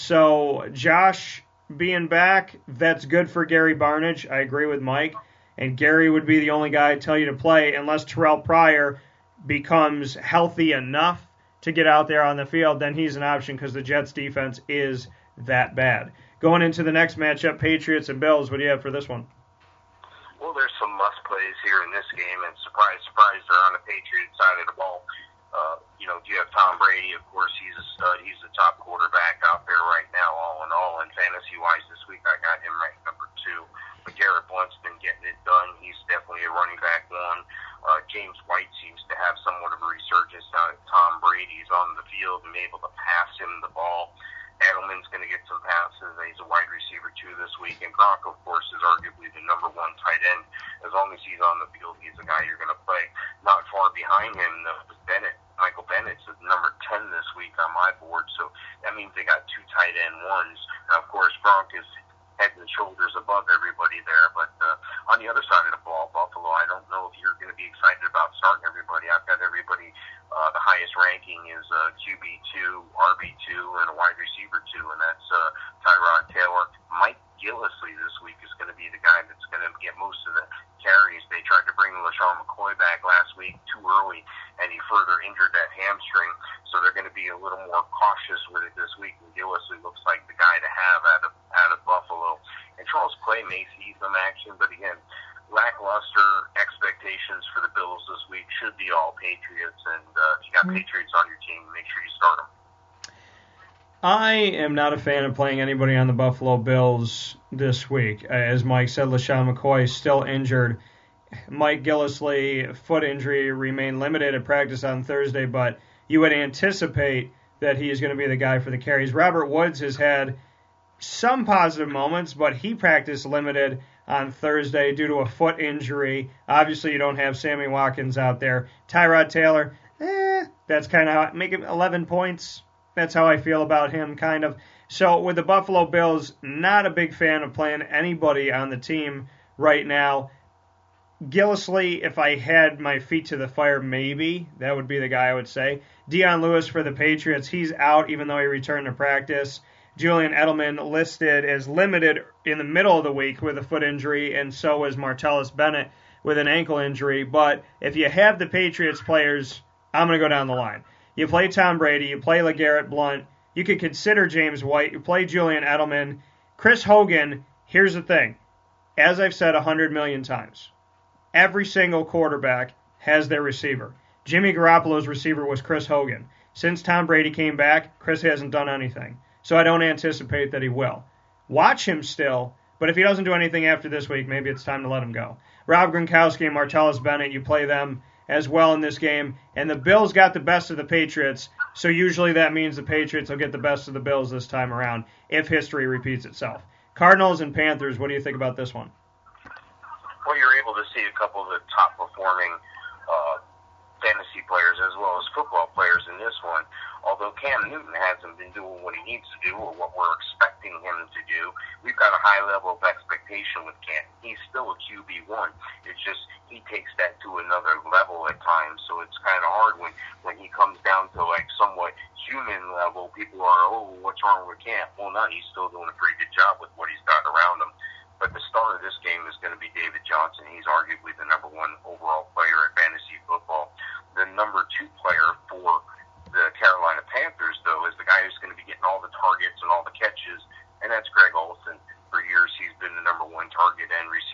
So Josh being back, that's good for Gary Barnidge. I agree with Mike. And Gary would be the only guy I'd tell you to play unless Terrell Pryor becomes healthy enough to get out there on the field. Then he's an option because the Jets' defense is that bad. Going into the next matchup, Patriots and Bills, what do you have for this one? Well, there's some must-plays here in this game, and surprise, surprise, they're on the Patriots side of the ball. Uh, you know, you have Tom Brady, of course, he's a stud. He's the top quarterback out there right now, all in all. And fantasy-wise this week, I got him ranked number two. But Garrett Blunt's been getting it done. He's definitely a running back one. Uh, James White seems to have somewhat of a resurgence now that Tom Brady's on the field and able to pass him the ball. Edelman's going to get some passes. He's a wide receiver, too, this week. And Gronk, of course, is arguably the number one tight end. As long as he's on the field, he's the guy you're going to play. Not far behind him, though, is Bennett. Michael Bennett's at number ten this week on my board. So that means they got two tight end ones. Now, of course, Gronk is head and shoulders above everybody there. But uh, on the other side of the ball, Buffalo, I don't know if you're going to be excited about starting everybody. I've got everybody. Uh, the highest ranking is uh, Q B two, R B two, and a wide receiver two, and that's uh, Tyrod Taylor. Mike Gillislee this week is going to be the guy that's going to get most of the carries. They tried to bring LaShawn McCoy back last week too early, and he further injured that hamstring, so they're going to be a little more cautious with it this week, and Gillislee looks like the guy to have out of, out of Buffalo. And Charles Clay may see some action, but again, lackluster expectations for the Bills this week should be all Patriots, and uh, if you got Patriots on your team, make sure you start them. I am not a fan of playing anybody on the Buffalo Bills this week. As Mike said, LaShawn McCoy is still injured. Mike Gillislee, foot injury, remained limited at practice on Thursday, but you would anticipate that he is going to be the guy for the carries. Robert Woods has had some positive moments, but he practiced limited on Thursday due to a foot injury. Obviously, you don't have Sammy Watkins out there. Tyrod Taylor, eh, that's kind of make him eleven points. That's how I feel about him, kind of. So with the Buffalo Bills, not a big fan of playing anybody on the team right now. Gillislee, if I had my feet to the fire, maybe. That would be the guy I would say. Dion Lewis for the Patriots, he's out even though he returned to practice. Julian Edelman listed as limited in the middle of the week with a foot injury, and so is Martellus Bennett with an ankle injury. But if you have the Patriots players, I'm going to go down the line. You play Tom Brady, you play LeGarrette Blount, you could consider James White, you play Julian Edelman. Chris Hogan, here's the thing. As I've said a hundred million times, every single quarterback has their receiver. Jimmy Garoppolo's receiver was Chris Hogan. Since Tom Brady came back, Chris hasn't done anything. So I don't anticipate that he will. Watch him still, but if he doesn't do anything after this week, maybe it's time to let him go. Rob Gronkowski and Martellus Bennett, you play them as well in this game. And the Bills got the best of the Patriots, so usually that means the Patriots will get the best of the Bills this time around if history repeats itself. Cardinals and Panthers, what do you think about this one? Well, you're able to see a couple of the top-performing uh, fantasy players as well as football players in this one. Although Cam Newton hasn't been doing what he needs to do or what we're expecting him to do, we've got a high level of expectation with Cam. He's still a Q B one. It's just he takes that to another level at times, so it's kind of hard when, when he comes down to like somewhat human level. People are, oh, what's wrong with Cam? Well, no, he's still doing a pretty good job with what he's got around him. But the star of this game is going to be David Johnson. He's arguably the number one overall player in fantasy football. The number two player for the Carolina Panthers, though, is the guy who's going to be getting all the targets and all the catches, and that's Greg Olsen. For years, he's been the number one target and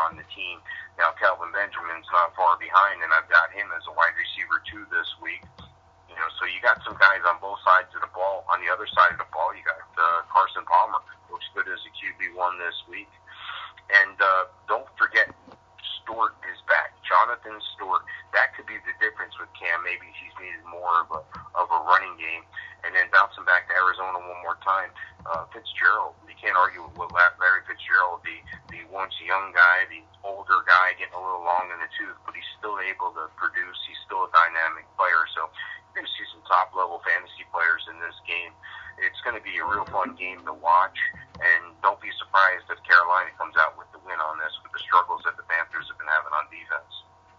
on the team. Now, Kelvin Benjamin's not far behind, and I've got him as a wide receiver, too, this week. You know, so you got some guys on both sides of the ball. On the other side of the ball, you got uh, Carson Palmer, looks good as a Q B one this week. And uh, don't forget, Stewart is back. Jonathan Stewart. That could be the difference with Cam. Maybe he's needed more of a of a running game. And then bouncing back to Arizona one more time, uh, Fitzgerald. You can't argue with Larry Fitzgerald, the, the once young guy, the older guy, getting a little long in the tooth, but he's still able to produce. He's still a dynamic player. So you're going to see some top-level fantasy players in this game. It's going to be a real fun game to watch, and don't be surprised if Carolina comes out with the win on this with the struggles that the Panthers have been having on defense.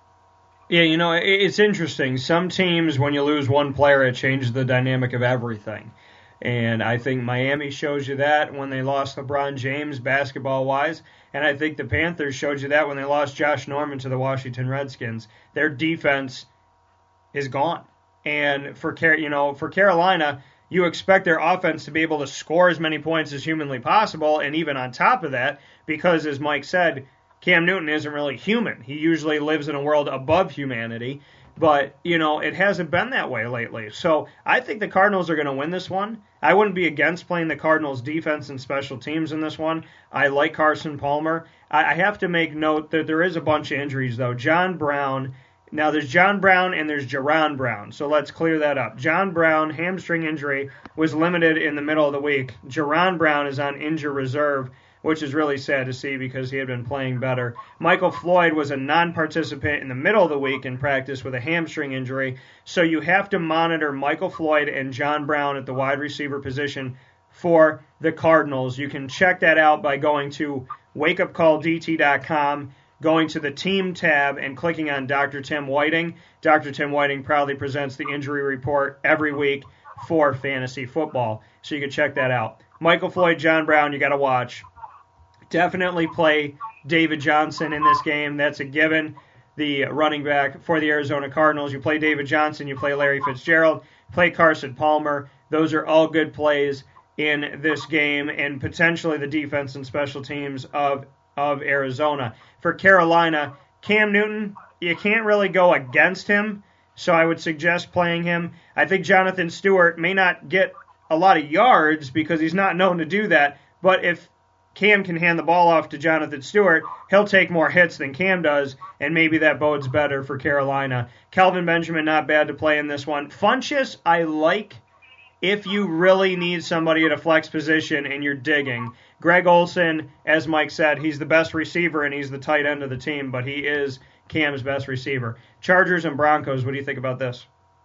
Yeah, you know, it's interesting. Some teams, when you lose one player, it changes the dynamic of everything. And I think Miami shows you that when they lost LeBron James basketball-wise. And I think the Panthers showed you that when they lost Josh Norman to the Washington Redskins. Their defense is gone. And for you know, for Carolina, you expect their offense to be able to score as many points as humanly possible. And even on top of that, because as Mike said, Cam Newton isn't really human. He usually lives in a world above humanity, but, you know, it hasn't been that way lately. So I think the Cardinals are going to win this one. I wouldn't be against playing the Cardinals' defense and special teams in this one. I like Carson Palmer. I have to make note that there is a bunch of injuries, though. John Brown, now there's John Brown and there's Jaron Brown, so let's clear that up. John Brown, hamstring injury, was limited in the middle of the week. Jaron Brown is on injured reserve, which is really sad to see because he had been playing better. Michael Floyd was a non-participant in the middle of the week in practice with a hamstring injury, so you have to monitor Michael Floyd and John Brown at the wide receiver position for the Cardinals. You can check that out by going to wake up call d t dot com, going to the team tab, and clicking on Doctor Tim Whiting. Doctor Tim Whiting proudly presents the injury report every week for fantasy football, so you can check that out. Michael Floyd, John Brown, you got to watch. Definitely play David Johnson in this game. That's a given. The running back for the Arizona Cardinals. You play David Johnson, you play Larry Fitzgerald, play Carson Palmer. Those are all good plays in this game, and potentially the defense and special teams of, of Arizona. For Carolina, Cam Newton, you can't really go against him, so I would suggest playing him. I think Jonathan Stewart may not get a lot of yards because he's not known to do that, but if Cam can hand the ball off to Jonathan Stewart, he'll take more hits than Cam does, and maybe that bodes better for Carolina. Kelvin Benjamin, not bad to play in this one. Funchess, I like if you really need somebody at a flex position and you're digging. Greg Olsen, as Mike said, he's the best receiver and he's the tight end of the team, but he is Cam's best receiver. Chargers and Broncos, what do you think about this?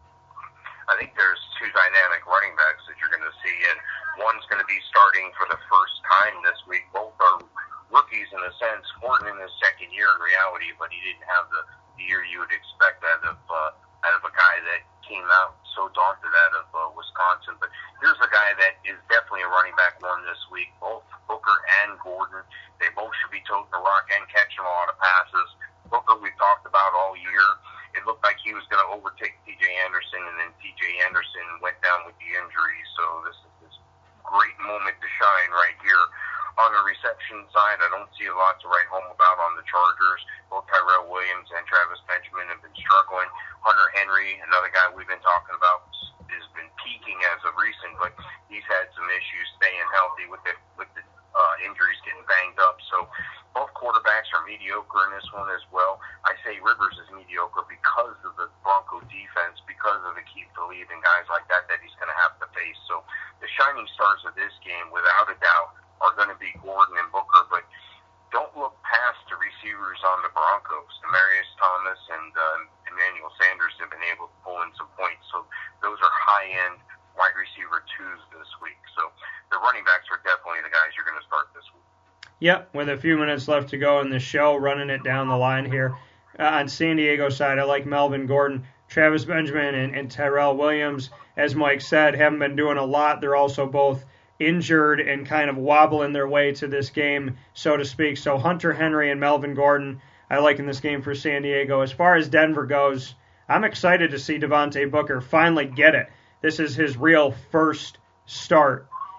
I think there's two dynamic running backs that you're going to see, and one's going to be starting for the first time this week. Both are rookies in a sense. Gordon in his second year in reality, but he didn't have the, the year you would expect out of uh, out of a guy that came out so daunted out of uh, Wisconsin. But here's a guy that is definitely a running back one this week. Both Booker and Gordon, they both should be toting the rock and catching a lot of passes. Booker we've talked about all year. It looked like he was going to overtake T J Anderson, and then T J Anderson went down with the injury. So this is this great moment to shine right here. On the reception side, I don't see a lot to write home about on the Chargers. Both Tyrell Williams and Travis Benjamin have been struggling. Hunter Henry, another guy we've been talking about, has been peaking as of recent, but he's had some issues staying healthy with the with the uh, injuries getting banged up. So both quarterbacks are mediocre in this one as well. I say Rivers is mediocre because of the Bronco defense, because of the Keith Philippe and guys like that that he's going to have to face. So the shining stars of this game, without a doubt, are going to be Gordon and Booker, but don't look past the receivers on the Broncos. Demarius Thomas and uh, Emmanuel Sanders have been able to pull in some points, so those are high-end wide receiver twos this week. So the running backs are definitely the guys you're going to start this week. Yep, with a few minutes left to go in the show, running it down the line here. Uh, on San Diego side, I like Melvin Gordon, Travis Benjamin, and, and Tyrell Williams. As Mike said, haven't been doing a lot. They're also both injured and kind of wobbling their way to this game, so to speak. So Hunter Henry and Melvin Gordon, I like in this game for San Diego. As far as Denver goes, I'm excited to see Devontae Booker finally get it. This is his real first start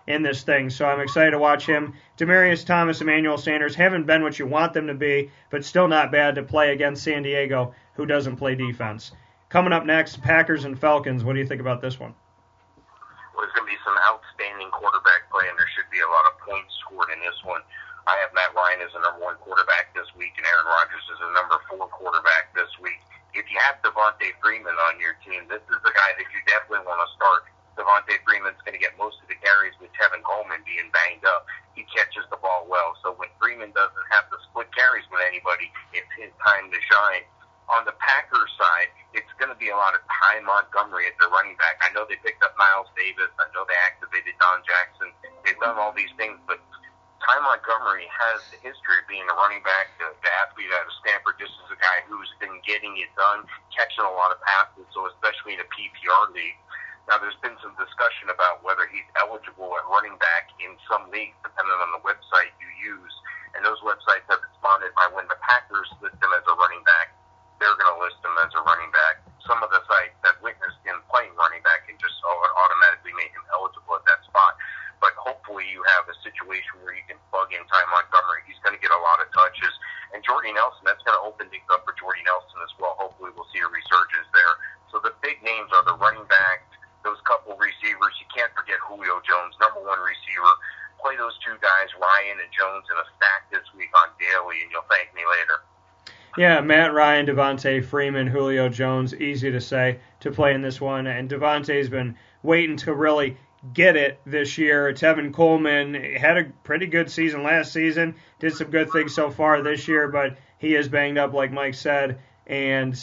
in this thing. So I'm excited to watch him. Demaryius Thomas, Emmanuel Sanders haven't been what you want them to be, but still not bad to play against San Diego, who doesn't play defense. Coming up next, Packers and Falcons. What do you think about this one? Well, there's going to be some outstanding quarterback play, and there should be a lot of points scored in this one. I have Matt Ryan as the number one quarterback this week, and Aaron Rodgers as the number four quarterback this week. If you have Devontae Freeman on your team, this is the guy that you definitely want to start. Devontae Freeman's going to get most of the carries with Tevin Coleman being banged up. He catches the ball well. So when Freeman doesn't have to split carries with anybody, it's his time to shine. On the Packers side, it's going to be a lot of Ty Montgomery at the running back. I know they picked up Miles Davis. I know they activated Don Jackson. They've done all these things, but Ty Montgomery has the history of being a running back, the, the athlete out of Stanford. This is a guy who's been getting it done, catching a lot of passes, so especially in a P P R league. Now, there's been some discussion about whether he's eligible at running back in some leagues, depending on the website you use. And those websites have responded by when the Packers list him as a running back, they're going to list him as a running back. Some of the sites that witnessed him playing running back and just automatically made him eligible at that spot. But hopefully you have a situation where you can plug in Ty Montgomery. He's going to get a lot of touches. And Jordy Nelson, that's going to open things up for Jordy Nelson as well. Hopefully we'll see a resurgence there. So the big names are the running back, those couple receivers. You can't forget Julio Jones, number one receiver. Play those two guys, Ryan and Jones, in a stack this week on daily, and you'll thank me later. Yeah, Matt Ryan, Devontae Freeman, Julio Jones, easy to say to play in this one. And Devontae's been waiting to really get it this year. Tevin Coleman had a pretty good season last season, did some good things so far this year, but he is banged up, like Mike said. And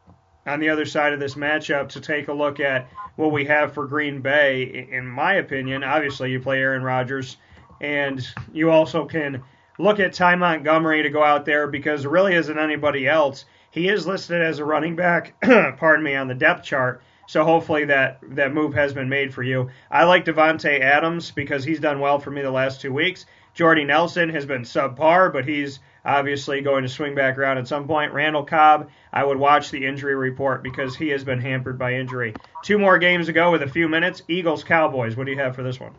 on the other side of this matchup, to take a look at what we have for Green Bay, in my opinion, obviously you play Aaron Rodgers, and you also can look at Ty Montgomery to go out there because there really isn't anybody else. He is listed as a running back, pardon me, on the depth chart, so hopefully that, that move has been made for you. I like Devontae Adams because he's done well for me the last two weeks. Jordy Nelson has been subpar, but he's obviously going to swing back around at some point. Randall Cobb, I would watch the injury report because he has been hampered by injury. Two more games to go with a few minutes. Eagles-Cowboys, what do you have for this one?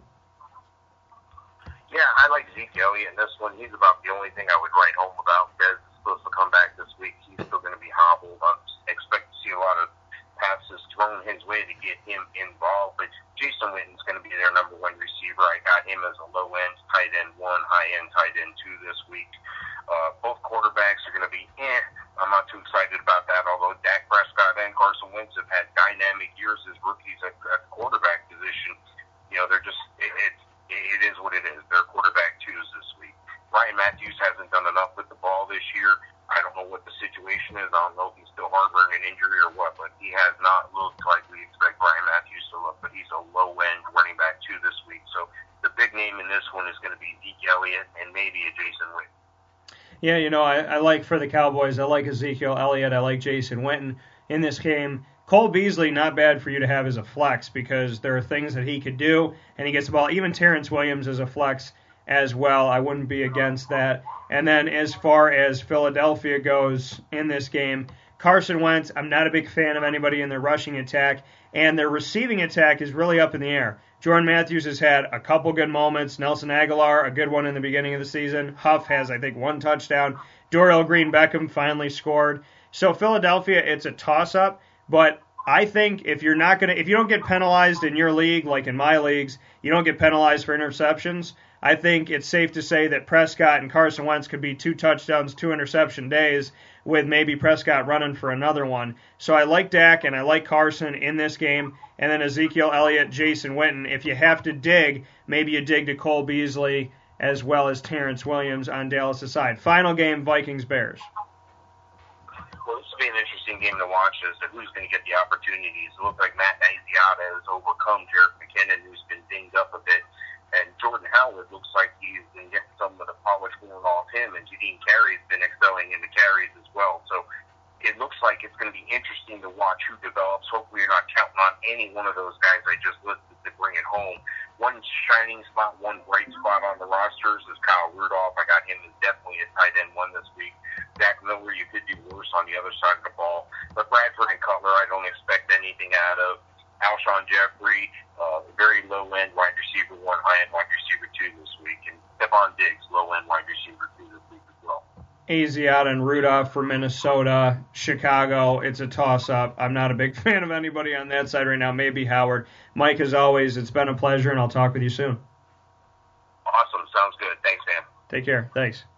Yeah, I like Zeke Elliott in this one. He's about the only thing I would write home about. Dez is supposed to come back this week. He's still going to be hobbled. I expect to see a lot of passes thrown his way to get him involved. But Jason Witten's going to be their number one receiver. I got him as a low-end tight end one, high-end tight end two this week. Uh, both quarterbacks are going to be eh. I'm not too excited about that, although Dak Prescott and Carson Wentz have had dynamic years as rookies at, at the quarterback position. You know, they're just, it, it's It is what it is. They're quarterback twos this week. Ryan Matthews hasn't done enough with the ball this year. I don't know what the situation is. I don't know if he's still harboring an injury or what, but he has not looked like we expect Ryan Matthews to look. But he's a low-end running back two this week. So the big name in this one is going to be Zeke Elliott and maybe a Jason Witten. Yeah, you know, I, I like for the Cowboys, I like Ezekiel Elliott, I like Jason Witten in this game. Cole Beasley, not bad for you to have as a flex because there are things that he could do, and he gets the ball. Even Terrence Williams is a flex as well. I wouldn't be against that. And then as far as Philadelphia goes in this game, Carson Wentz, I'm not a big fan of anybody in their rushing attack, and their receiving attack is really up in the air. Jordan Matthews has had a couple good moments. Nelson Aguilar, a good one in the beginning of the season. Huff has, I think, one touchdown. Dorial Green-Beckham finally scored. So Philadelphia, it's a toss-up. But I think if you're not gonna, if you don't get penalized in your league, like in my leagues, you don't get penalized for interceptions. I think it's safe to say that Prescott and Carson Wentz could be two touchdowns, two interception days, with maybe Prescott running for another one. So I like Dak and I like Carson in this game, and then Ezekiel Elliott, Jason Witten. If you have to dig, maybe you dig to Cole Beasley as well as Terrence Williams on Dallas' side. Final game, Vikings-Bears. Well, this will be an interesting game to watch as to who's going to get the opportunities. It looks like Matt Asiata has overcome Jerick McKinnon, who's been dinged up a bit. And Jordan Howard looks like he's been getting some of the polish worn off him. And Jadeen Carey's been excelling in the carries as well. So it looks like it's going to be interesting to watch who develops. Hopefully you're not counting on any one of those guys I just listed to bring it home. One shining spot, one bright spot on the rosters is Kyle Rudolph. I got him as definitely a tight end one this week. Zach Miller, you could do worse on the other side of the ball. But Bradford and Cutler, I don't expect anything out of. Alshon Jeffrey, uh, very low-end wide receiver one, high-end wide low-end wide receiver too this week as well. Asiata and Rudolph for Minnesota. Chicago, it's a toss-up. I'm not a big fan of anybody on that side right now. Maybe Howard. Mike, as always, it's been a pleasure, and I'll talk with you soon. Awesome. Sounds good. Thanks, man. Take care. Thanks.